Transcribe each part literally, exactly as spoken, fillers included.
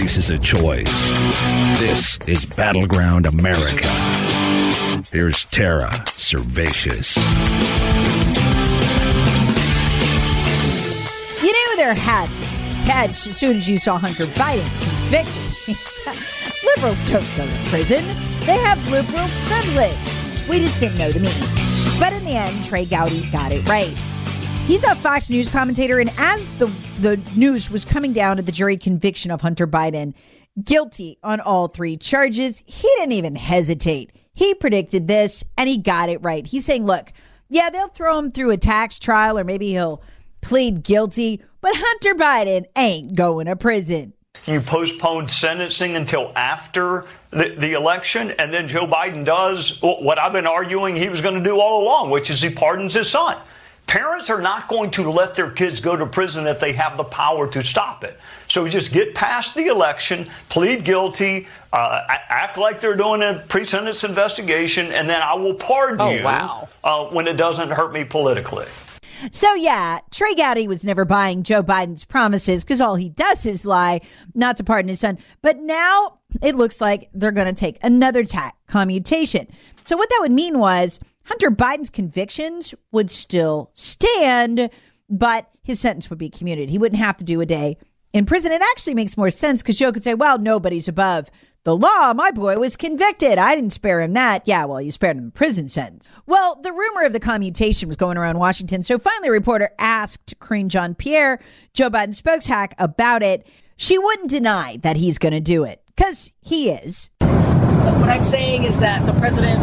faces a choice. This is Battleground America. Here's Tara Servatius. You knew there had had as soon as you saw Hunter Biden convicted. Liberals don't go to prison. They have liberal privilege. We just didn't know the meaning. But in the end, Trey Gowdy got it right. He's a Fox News commentator, and as the, the news was coming down to the jury conviction of Hunter Biden, guilty on all three charges, he didn't even hesitate. He predicted this, and he got it right. He's saying, look, yeah, they'll throw him through a tax trial, or maybe he'll plead guilty, but Hunter Biden ain't going to prison. You postponed sentencing until after the, the election, and then Joe Biden does what I've been arguing he was going to do all along, which is he pardons his son. Parents are not going to let their kids go to prison if they have the power to stop it. So just get past the election, plead guilty, uh, act like they're doing a pre-sentence investigation, and then I will pardon oh, you wow. uh, when it doesn't hurt me politically. So, yeah, Trey Gowdy was never buying Joe Biden's promises because all he does is lie, not to pardon his son. But now it looks like they're going to take another tack, commutation. So what that would mean was Hunter Biden's convictions would still stand, but his sentence would be commuted. He wouldn't have to do a day in prison. It actually makes more sense because Joe could say, well, nobody's above the law. My boy was convicted. I didn't spare him that. Yeah, well, you spared him a prison sentence. Well, the rumor of the commutation was going around Washington. So finally, a reporter asked Karine Jean-Pierre, Joe Biden's spokeshack, about it. She wouldn't deny that he's going to do it because he is. What I'm saying is that the president,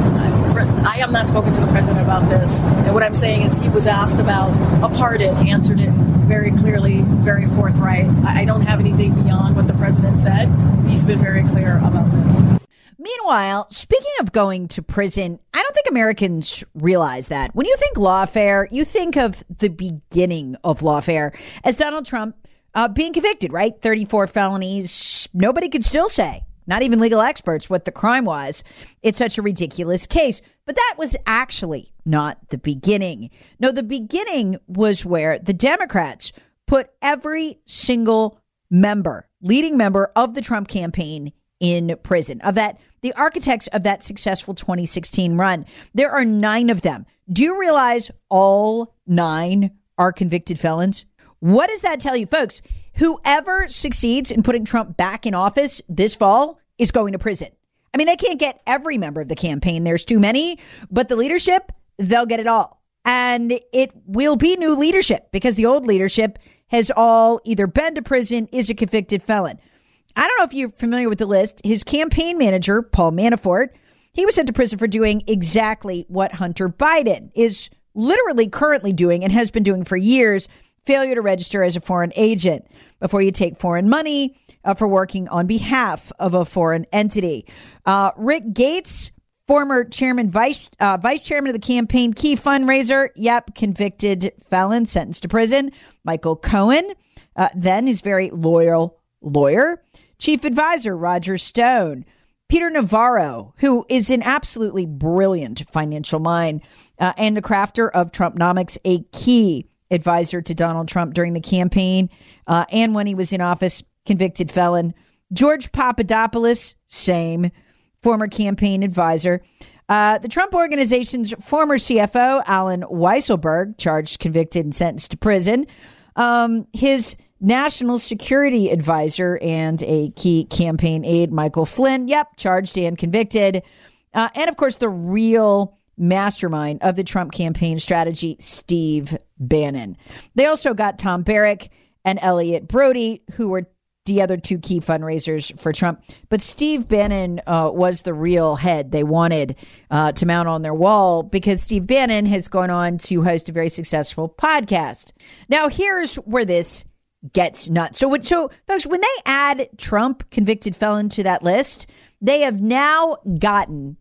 I have not spoken to the president about this. And what I'm saying is he was asked about a pardon, answered it very clearly, very forthright. I don't have anything beyond what the president said. He's been very clear about this. Meanwhile, speaking of going to prison, I don't think Americans realize that. When you think lawfare, you think of the beginning of lawfare as Donald Trump uh, being convicted, right? thirty-four felonies. Nobody could still say, not even legal experts, what the crime was. It's such a ridiculous case. But that was actually not the beginning. No, the beginning was where the Democrats put every single member, leading member of the Trump campaign in prison, of that, the architects of that successful twenty sixteen run. There are nine of them. Do you realize all nine are convicted felons? What does that tell you, folks? Whoever succeeds in putting Trump back in office this fall is going to prison. I mean, they can't get every member of the campaign. There's too many, but the leadership, they'll get it all. And it will be new leadership because the old leadership has all either been to prison, is a convicted felon. I don't know if you're familiar with the list. His campaign manager, Paul Manafort, he was sent to prison for doing exactly what Hunter Biden is literally currently doing and has been doing for years: failure to register as a foreign agent before you take foreign money uh, for working on behalf of a foreign entity. Uh, Rick Gates, former chairman, vice uh, vice chairman of the campaign key fundraiser. Yep, convicted felon, sentenced to prison. Michael Cohen, uh, then his very loyal lawyer. Chief advisor Roger Stone. Peter Navarro, who is an absolutely brilliant financial mind uh, and the crafter of Trumpnomics, a key advisor to Donald Trump during the campaign uh, and when he was in office, convicted felon. George Papadopoulos, same, former campaign advisor. Uh, the Trump Organization's former C F O, Alan Weisselberg, charged, convicted, and sentenced to prison. Um, his national security advisor and a key campaign aide, Michael Flynn, yep, charged and convicted. Uh, and, of course, the real mastermind of the Trump campaign strategy, Steve Bannon. They also got Tom Barrack and Elliot Brody, who were the other two key fundraisers for Trump. But Steve Bannon uh, was the real head they wanted uh, to mount on their wall, because Steve Bannon has gone on to host a very successful podcast. Now, here's where this gets nuts. So, so folks, when they add Trump convicted felon to that list, they have now gotten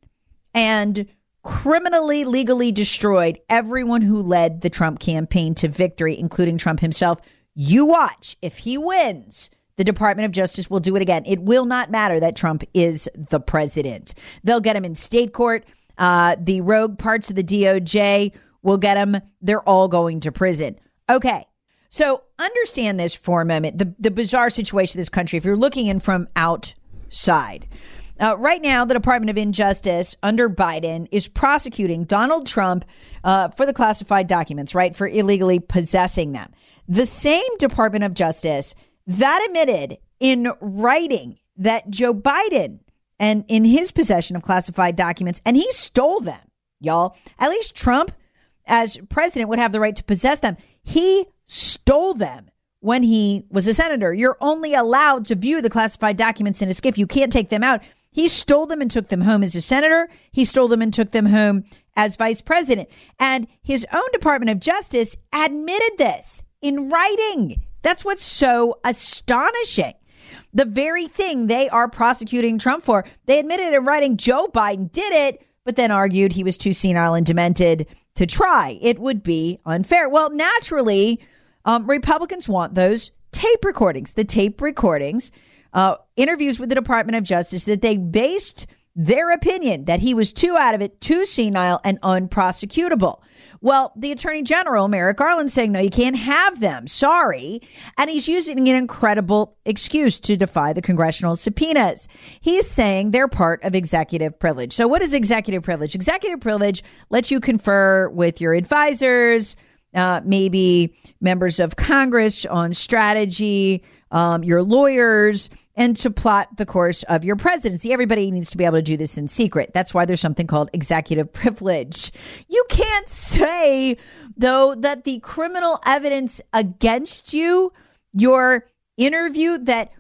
and criminally, legally destroyed everyone who led the Trump campaign to victory, including Trump himself. You watch. If he wins, the Department of Justice will do it again. It will not matter that Trump is the president. They'll get him in state court. Uh, the rogue parts of the D O J will get him. They're all going to prison. Okay. So understand this for a moment, the, the bizarre situation of this country, if you're looking in from outside. Uh, right now, the Department of Injustice under Biden is prosecuting Donald Trump uh, for the classified documents, right, for illegally possessing them. The same Department of Justice that admitted in writing that Joe Biden and in his possession of classified documents, and he stole them, y'all. At least Trump, as president, would have the right to possess them. He stole them when he was a senator. You're only allowed to view the classified documents in a SCIF. You can't take them out. He stole them and took them home as a senator. He stole them and took them home as vice president. And his own Department of Justice admitted this in writing. That's what's so astonishing. The very thing they are prosecuting Trump for, they admitted in writing Joe Biden did it, but then argued he was too senile and demented to try. It would be unfair. Well, naturally, um, Republicans want those tape recordings, the tape recordings, uh, interviews with the Department of Justice that they based their opinion that he was too out of it, too senile and unprosecutable. Well, the Attorney General, Merrick Garland, saying, no, you can't have them. Sorry. And he's using an incredible excuse to defy the congressional subpoenas. He's saying they're part of executive privilege. So what is executive privilege? Executive privilege lets you confer with your advisors, uh, maybe members of Congress on strategy, um, your lawyers, and to plot the course of your presidency. Everybody needs to be able to do this in secret. That's why there's something called executive privilege. You can't say, though, that the criminal evidence against you, your interview that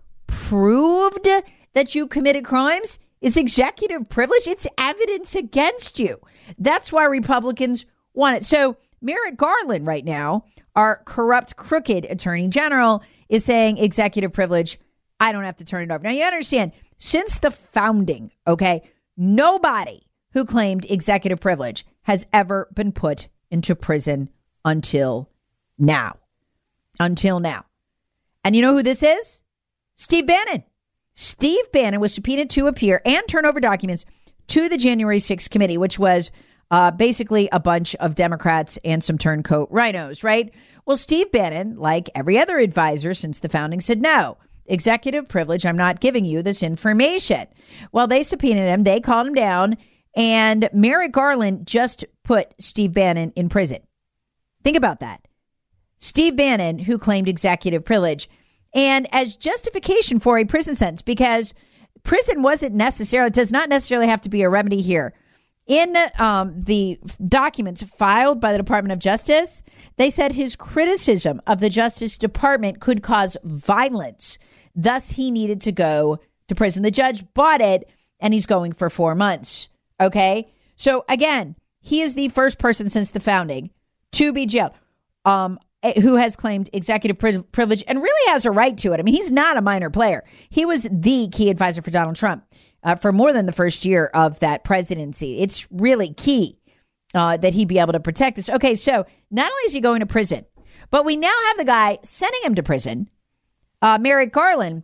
proved that you committed crimes, is executive privilege. It's evidence against you. That's why Republicans want it. So Merrick Garland right now, our corrupt, crooked attorney general, is saying executive privilege, I don't have to turn it over. Now, you understand, since the founding, okay, nobody who claimed executive privilege has ever been put into prison until now. Until now. And you know who this is? Steve Bannon. Steve Bannon was subpoenaed to appear and turn over documents to the January sixth committee, which was uh, basically a bunch of Democrats and some turncoat rhinos, right? Well, Steve Bannon, like every other advisor since the founding, said no. Executive privilege, I'm not giving you this information. Well, they subpoenaed him. They called him down. And Merrick Garland just put Steve Bannon in prison. Think about that. Steve Bannon, who claimed executive privilege. And as justification for a prison sentence, because prison wasn't necessarily, it does not necessarily have to be a remedy here. In um, the documents filed by the Department of Justice, they said his criticism of the Justice Department could cause violence. Thus, he needed to go to prison. The judge bought it, and he's going for four months. Okay? So, again, he is the first person since the founding to be jailed um, who has claimed executive pri- privilege and really has a right to it. I mean, he's not a minor player. He was the key advisor for Donald Trump uh, for more than the first year of that presidency. It's really key uh, that he be able to protect this. Okay, so not only is he going to prison, but we now have the guy sending him to prison, Uh, Merrick Garland,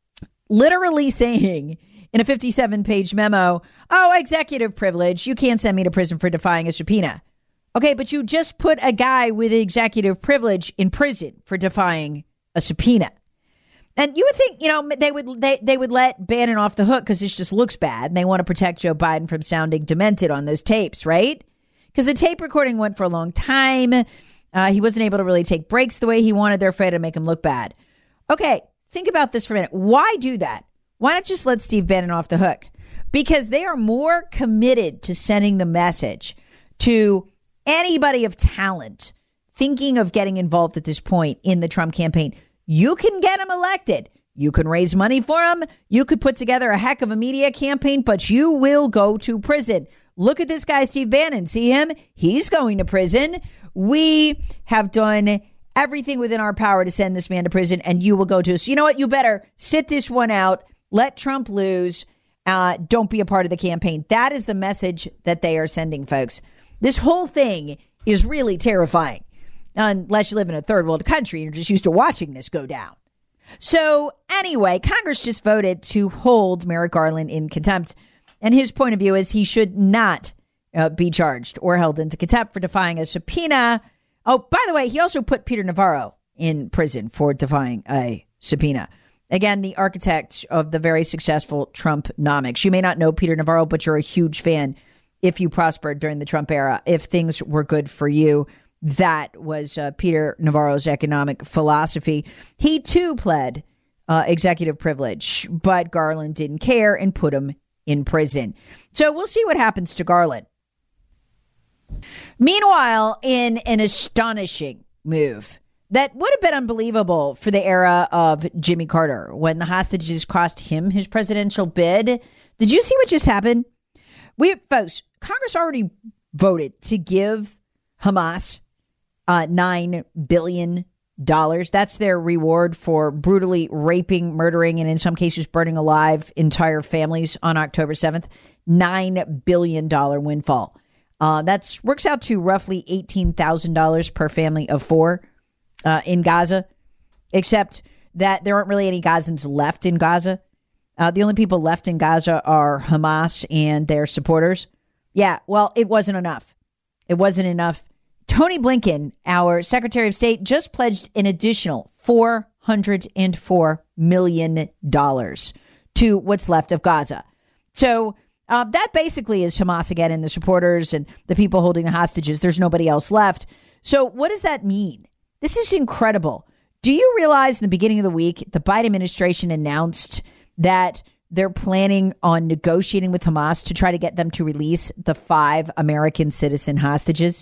literally saying in a fifty-seven page memo, oh, executive privilege, you can't send me to prison for defying a subpoena. Okay, but you just put a guy with executive privilege in prison for defying a subpoena. And you would think, you know, they would they, they would let Bannon off the hook because this just looks bad. And they want to protect Joe Biden from sounding demented on those tapes, right? Because the tape recording went for a long time. Uh, he wasn't able to really take breaks the way he wanted. They're afraid to make him look bad. Okay, think about this for a minute. Why do that? Why not just let Steve Bannon off the hook? Because they are more committed to sending the message to anybody of talent thinking of getting involved at this point in the Trump campaign. You can get him elected. You can raise money for him. You could put together a heck of a media campaign, but you will go to prison. Look at this guy, Steve Bannon. See him? He's going to prison. We have done everything within our power to send this man to prison, and you will go to us. So you know what? You better sit this one out. Let Trump lose. Uh, don't be a part of the campaign. That is the message that they are sending, folks. This whole thing is really terrifying, unless you live in a third world country and you're just used to watching this go down. So anyway, Congress just voted to hold Merrick Garland in contempt. And his point of view is he should not uh, be charged or held into contempt for defying a subpoena. Oh, by the way, he also put Peter Navarro in prison for defying a subpoena. Again, the architect of the very successful Trump-nomics. You may not know Peter Navarro, but you're a huge fan if you prospered during the Trump era. If things were good for you, that was uh, Peter Navarro's economic philosophy. He, too, pled uh, executive privilege, but Garland didn't care and put him in prison. So we'll see what happens to Garland. Meanwhile, in an astonishing move that would have been unbelievable for the era of Jimmy Carter, when the hostages cost him his presidential bid. Did you see what just happened? We, folks, Congress already voted to give Hamas uh, nine billion dollars. That's their reward for brutally raping, murdering, and in some cases burning alive entire families on October seventh. nine billion dollars windfall. Uh, that's works out to roughly eighteen thousand dollars per family of four uh, in Gaza, except that there aren't really any Gazans left in Gaza. Uh, the only people left in Gaza are Hamas and their supporters. Yeah, well, it wasn't enough. It wasn't enough. Tony Blinken, our Secretary of State, just pledged an additional four hundred four million dollars to what's left of Gaza. So uh, that basically is Hamas again and the supporters and the people holding the hostages. There's nobody else left. So what does that mean? This is incredible. Do you realize in the beginning of the week, the Biden administration announced that they're planning on negotiating with Hamas to try to get them to release the five American citizen hostages?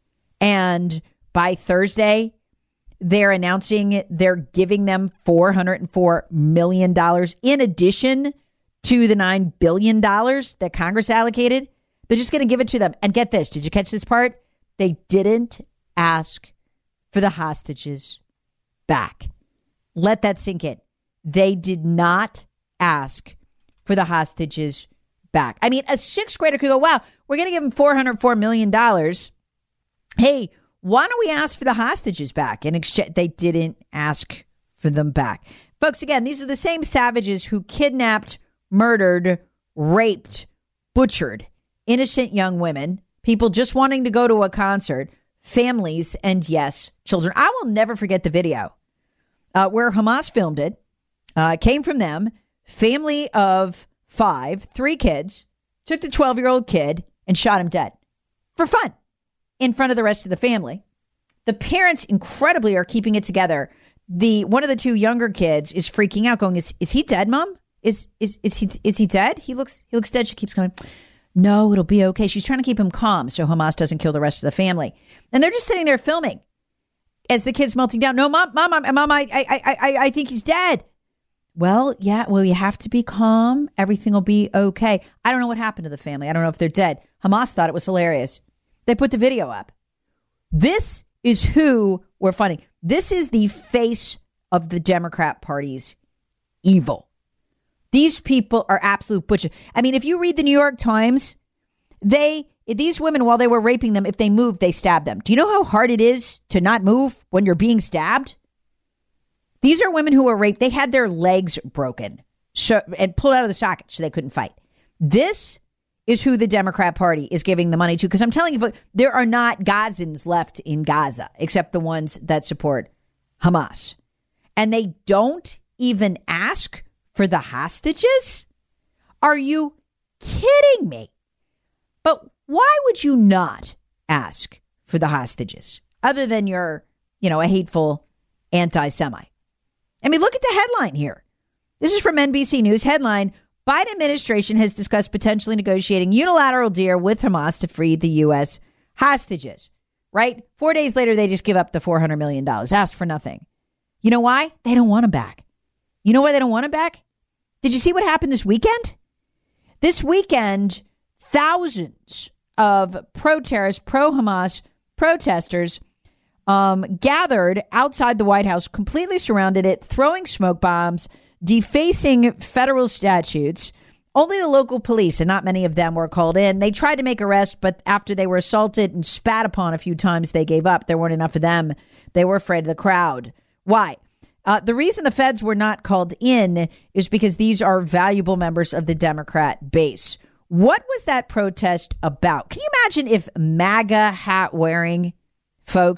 And by Thursday, they're announcing they're giving them four hundred four million dollars in addition to the nine billion dollars that Congress allocated. They're just going to give it to them. And get this. Did you catch this part? They didn't ask for the hostages back. Let that sink in. They did not ask for the hostages back. I mean, a sixth grader could go, wow, we're going to give them four hundred four million dollars. Hey, why don't we ask for the hostages back? In exchange, they didn't ask for them back. Folks, again, these are the same savages who kidnapped, murdered, raped, butchered innocent young women, people just wanting to go to a concert, families, and yes, children. I will never forget the video uh, where Hamas filmed it. Uh, came from them, family of five, three kids, took the twelve-year-old kid and shot him dead for fun in front of the rest of the family. The parents, incredibly, are keeping it together. The one of the two younger kids is freaking out, going, "Is is he dead, Mom? Is is is he is he dead? He looks he looks dead." She keeps going, "No, it'll be okay." She's trying to keep him calm so Hamas doesn't kill the rest of the family. And they're just sitting there filming as the kid's melting down. "No, Mom, Mom, Mom, Mom, I I I I, I think he's dead." Well, yeah, well, you have to be calm. Everything will be okay. I don't know what happened to the family. I don't know if they're dead. Hamas thought it was hilarious. They put the video up. This is who we're funding. This is the face of the Democrat Party's evil. These people are absolute butchers. I mean, if you read the New York Times, they these women, while they were raping them, if they moved, they stabbed them. Do you know how hard it is to not move when you're being stabbed? These are women who were raped. They had their legs broken so, and pulled out of the socket so they couldn't fight. This is who the Democrat Party is giving the money to. Because I'm telling you, there are not Gazans left in Gaza, except the ones that support Hamas. And they don't even ask for the hostages? Are you kidding me? But why would you not ask for the hostages? Other than you're, you know, a hateful anti-Semite. I mean, look at the headline here. This is from N B C News. Headline, Biden administration has discussed potentially negotiating unilateral deal with Hamas to free the U S hostages. Right? Four days later, they just give up the four hundred million dollars. Ask for nothing. You know why? They don't want them back. You know why they don't want them back? Did you see what happened this weekend? This weekend, thousands of pro-terrorist, pro-Hamas protesters Um, gathered outside the White House, completely surrounded it, throwing smoke bombs, defacing federal statutes. Only the local police, and not many of them, were called in. They tried to make arrests, but after they were assaulted and spat upon a few times, they gave up. There weren't enough of them. They were afraid of the crowd. Why? Uh, the reason the feds were not called in is because these are valuable members of the Democrat base. What was that protest about? Can you imagine if MAGA hat wearing folks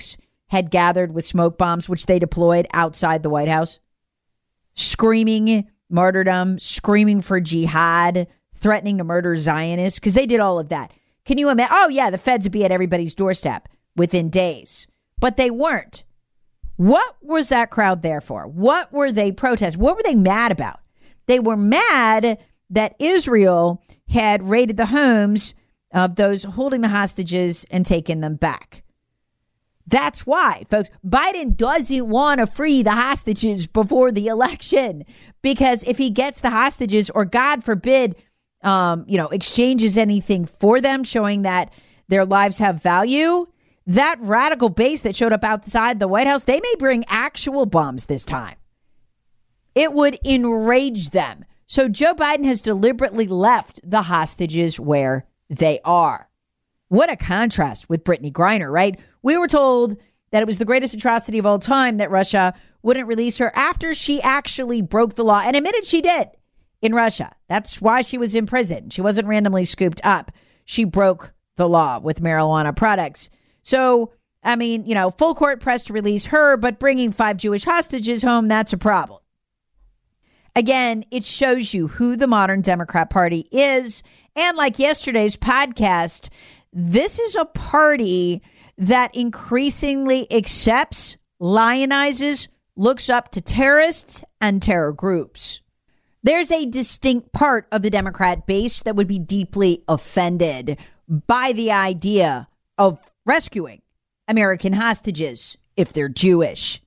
had gathered with smoke bombs, which they deployed outside the White House, screaming martyrdom, screaming for jihad, threatening to murder Zionists, because they did all of that. Can you imagine? Oh, yeah, the feds would be at everybody's doorstep within days. But they weren't. What was that crowd there for? What were they protesting? What were they mad about? They were mad that Israel had raided the homes of those holding the hostages and taken them back. That's why, folks, Biden doesn't want to free the hostages before the election, because if he gets the hostages, or God forbid, um, you know, exchanges anything for them, showing that their lives have value, that radical base that showed up outside the White House, they may bring actual bombs this time. It would enrage them. So Joe Biden has deliberately left the hostages where they are. What a contrast with Brittany Griner, right? We were told that it was the greatest atrocity of all time that Russia wouldn't release her after she actually broke the law and admitted she did in Russia. That's why she was in prison. She wasn't randomly scooped up. She broke the law with marijuana products. So, I mean, you know, full court press to release her, but bringing five Jewish hostages home, that's a problem. Again, it shows you who the modern Democrat Party is. And like yesterday's podcast, this is a party that increasingly accepts, lionizes, looks up to terrorists and terror groups. There's a distinct part of the Democrat base that would be deeply offended by the idea of rescuing American hostages if they're Jewish.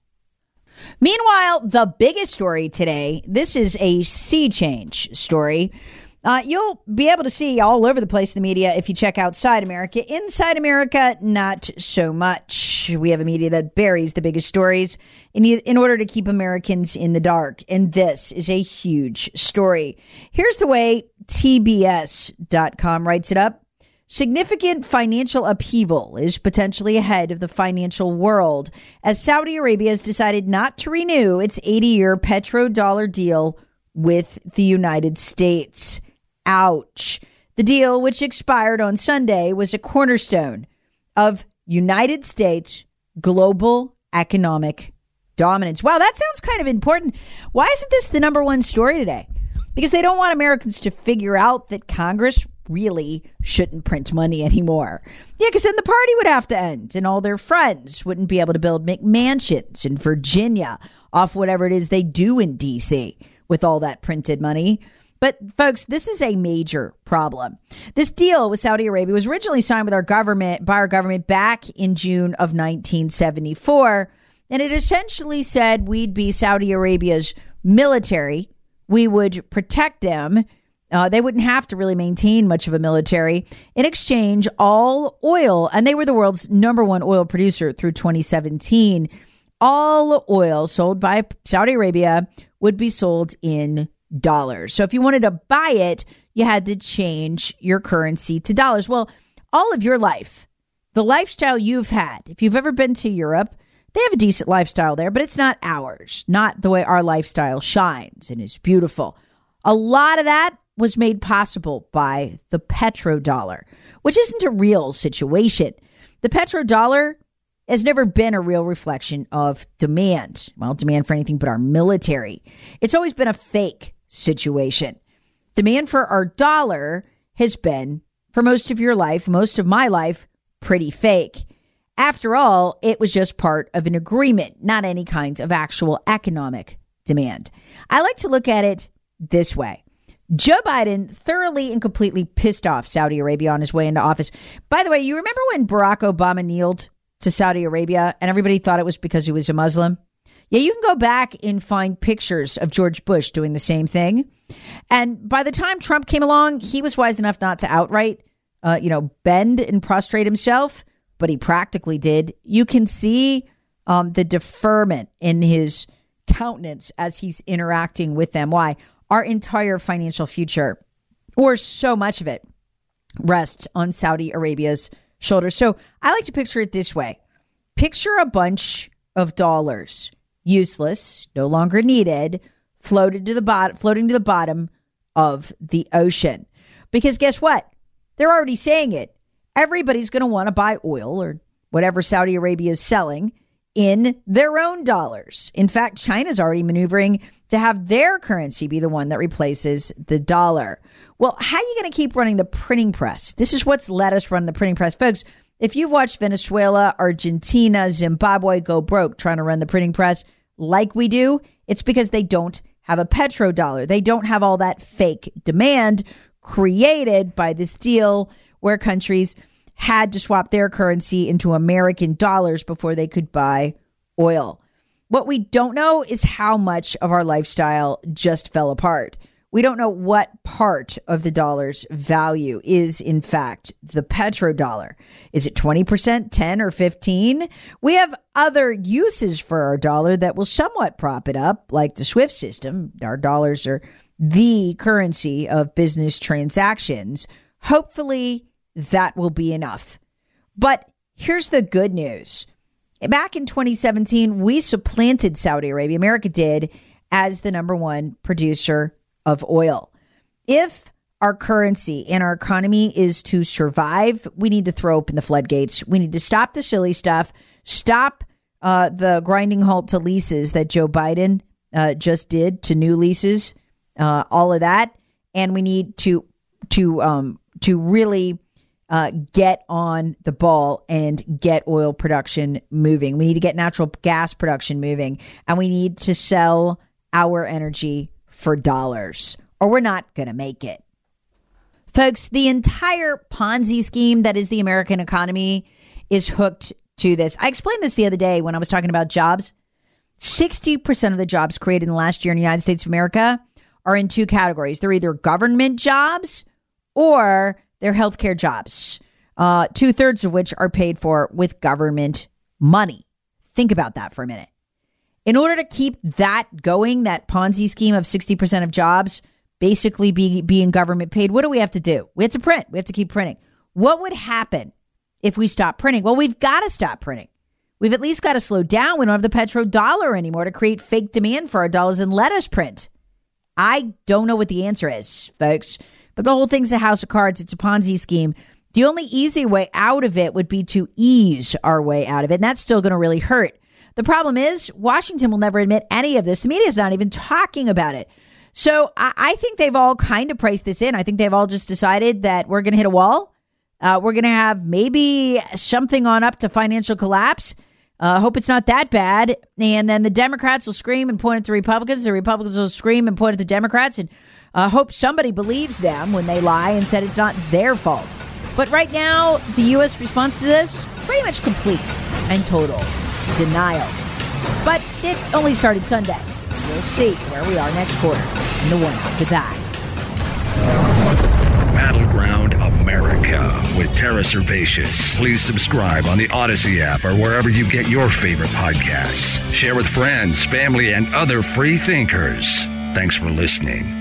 Meanwhile, the biggest story today, this is a sea change story. Uh, you'll be able to see all over the place in the media if you check outside America. Inside America, not so much. We have a media that buries the biggest stories in, in order to keep Americans in the dark. And this is a huge story. Here's the way T B S dot com writes it up. Significant financial upheaval is potentially ahead of the financial world as Saudi Arabia has decided not to renew its eighty-year petrodollar deal with the United States. Ouch. The deal, which expired on Sunday, was a cornerstone of United States global economic dominance. Wow, that sounds kind of important. Why isn't this the number one story today? Because they don't want Americans to figure out that Congress really shouldn't print money anymore. Yeah, because then the party would have to end and all their friends wouldn't be able to build McMansions in Virginia off whatever it is they do in D C with all that printed money. But folks, this is a major problem. This deal with Saudi Arabia was originally signed with our government by our government back in June of nineteen seventy-four. And it essentially said we'd be Saudi Arabia's military. We would protect them. Uh, they wouldn't have to really maintain much of a military. In exchange, all oil, and they were the world's number one oil producer through twenty seventeen, all oil sold by Saudi Arabia would be sold in dollars. So if you wanted to buy it, you had to change your currency to dollars. Well, all of your life, the lifestyle you've had, if you've ever been to Europe, they have a decent lifestyle there, but it's not ours, not the way our lifestyle shines and is beautiful. A lot of that was made possible by the petrodollar, which isn't a real situation. The petrodollar has never been a real reflection of demand. Well, demand for anything but our military. It's always been a fake situation. Demand for our dollar has been, for most of your life, most of my life, pretty fake. After all, it was just part of an agreement, not any kind of actual economic demand. I like to look at it this way. Joe Biden thoroughly and completely pissed off Saudi Arabia on his way into office. By the way, you remember when Barack Obama kneeled to Saudi Arabia and everybody thought it was because he was a Muslim? Yeah, you can go back and find pictures of George Bush doing the same thing. And by the time Trump came along, he was wise enough not to outright, uh, you know, bend and prostrate himself, but he practically did. You can see um, the deferment in his countenance as he's interacting with them. Why? Our entire financial future, or so much of it, rests on Saudi Arabia's shoulders. So I like to picture it this way. Picture a bunch of dollars, useless, no longer needed, floated to the bottom, floating to the bottom of the ocean. Because guess what? They're already saying it. Everybody's going to want to buy oil or whatever Saudi Arabia is selling in their own dollars. In fact, China's already maneuvering to have their currency be the one that replaces the dollar. Well, how are you going to keep running the printing press? This is what's let us run the printing press. Folks, if you've watched Venezuela, Argentina, Zimbabwe go broke trying to run the printing press like we do, it's because they don't have a petrodollar. They don't have all that fake demand created by this deal where countries had to swap their currency into American dollars before they could buy oil. What we don't know is how much of our lifestyle just fell apart. We don't know what part of the dollar's value is, in fact, the petrodollar. Is it twenty percent, ten or fifteen? We have other uses for our dollar that will somewhat prop it up, like the SWIFT system. Our dollars are the currency of business transactions. Hopefully, that will be enough. But here's the good news. Back in twenty seventeen, we supplanted Saudi Arabia, America did, as the number one producer of oil. If our currency and our economy is to survive, we need to throw open the floodgates. We need to stop the silly stuff, stop uh, the grinding halt to leases that Joe Biden uh, just did to new leases, uh, all of that. And we need to to um, to really uh, get on the ball and get oil production moving. We need to get natural gas production moving, and we need to sell our energy for dollars, or we're not going to make it. Folks, the entire Ponzi scheme that is the American economy is hooked to this. I explained this the other day when I was talking about jobs. sixty percent of the jobs created in the last year in the United States of America are in two categories. They're either government jobs or they're healthcare jobs, uh, two-thirds of which are paid for with government money. Think about that for a minute. In order to keep that going, that Ponzi scheme of sixty percent of jobs basically be, being government paid, what do we have to do? We have to print. We have to keep printing. What would happen if we stop printing? Well, we've got to stop printing. We've at least got to slow down. We don't have the petrodollar anymore to create fake demand for our dollars and let us print. I don't know what the answer is, folks, but the whole thing's a house of cards. It's a Ponzi scheme. The only easy way out of it would be to ease our way out of it, and that's still going to really hurt. The problem is Washington will never admit any of this. The media is not even talking about it. So I, I think they've all kind of priced this in. I think they've all just decided that we're going to hit a wall. Uh, we're going to have maybe something on up to financial collapse. I uh, hope it's not that bad. And then the Democrats will scream and point at the Republicans. The Republicans will scream and point at the Democrats and uh, hope somebody believes them when they lie and said it's not their fault. But right now, the U S response to this, pretty much complete and total denial. But it only started Sunday. We'll see where we are next quarter and the one after that. Battleground America with Tara Servatius. Please subscribe on the Odyssey app or wherever you get your favorite podcasts. Share with friends, family, and other free thinkers. Thanks for listening.